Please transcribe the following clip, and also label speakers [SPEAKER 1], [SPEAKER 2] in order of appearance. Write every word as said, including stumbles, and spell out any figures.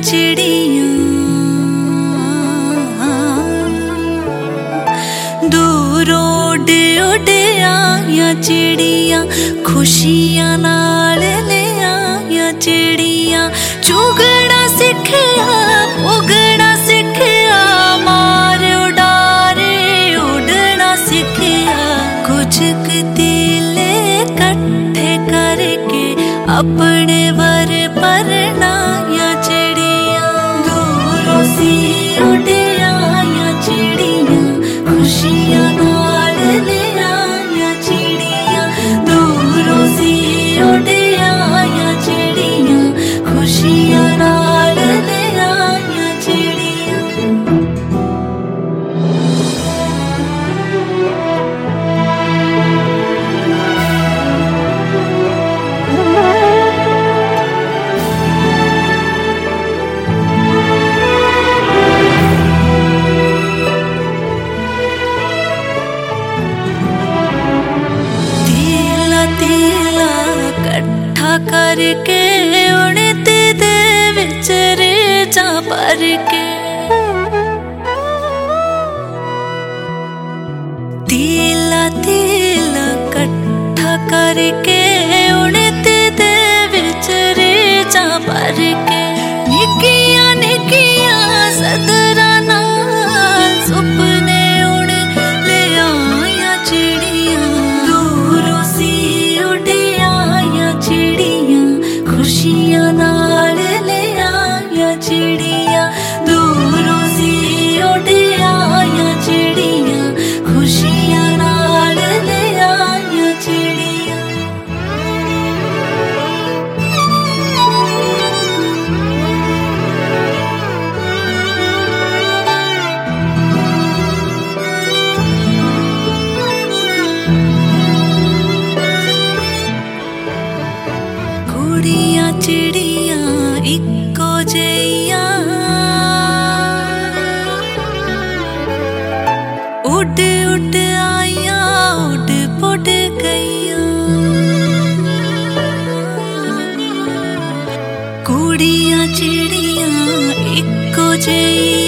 [SPEAKER 1] चिड़िया दूर उड़ उड़ आया चिड़िया खुशियां नाल ले आया चिड़िया चुगना सिखया उगना सिखया मार उड़ारे उड़ना सिखया कुछ तीले इकट्ठे करके अपने वर परनाया चिड़िया दूरों सी उड़ आया चिड़िया खुशियां नाल ले आया चिड़िया दूरों सी उड़ आया चिड़िया खुशियां नाल ले आया चिड़िया। तीला कट्ठा करके उड़ते दे विच रेजा भर के तीला तीला कट्ठा करके उड़ते दे विच रेजा भर के निकिया निकिया सदरा नाल सुपने उड़ ले आया चिड़िया दूरों सी उड़ आया चिड़िया खुशियां नाल ले आया चिड़िया दूरों सी उड़ आया चिड़िया खुशियां नाल ले आया चिड़िया। कुड़िया चिड़िया इको जइया उड़ उड़ आया उड़ पुड़ गईया कुड़िया चिड़िया इको जइया